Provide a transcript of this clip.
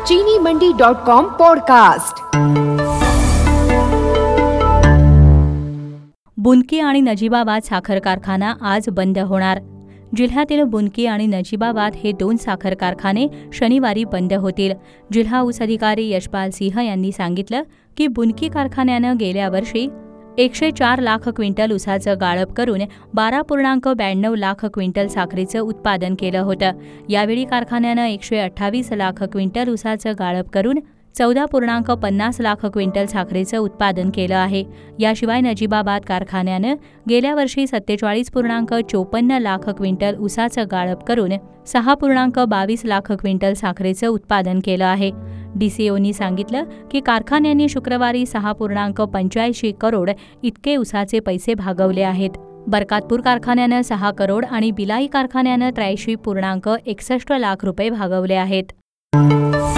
चीनीमंडी.com podcast. बुनकी आणि नजीबाबाद साखर कारखाना आज बंद होणार। जिल्ह्यातील बुनकी आणि नजीबाबाद हे 2 साखर कारखाने शनिवारी बंद होतील। जिल्हा ऊस अधिकारी यशपाल सिंह यांनी सांगितलं की बुनकी कारखान्यानं गेल्या वर्षी 104 लाख क्विंटल ऊसाचं गाळप करून 12.92 लाख क्विंटल साखरेचं उत्पादन केलं होतं। यावेळी कारखान्यानं 128 लाख क्विंटल ऊसाचं गाळप करून 14.50 लाख क्विंटल साखरेचं उत्पादन केलं आहे। याशिवाय नजीबाबाद कारखान्यानं गेल्या वर्षी 47.54 लाख क्विंटल ऊसाचं गाळप करून 6.22 लाख क्विंटल साखरेचं उत्पादन केलं आहे। DCOनी सांगितलं की कारखान्यांनी शुक्रवारी 6.85 करोड इतके ऊसाचे पैसे भागवले आहेत। बरकातपूर कारखान्यानं 6 करोड आणि बिलाई कारखान्यानं 83.61 लाख रुपये भागवले आहेत।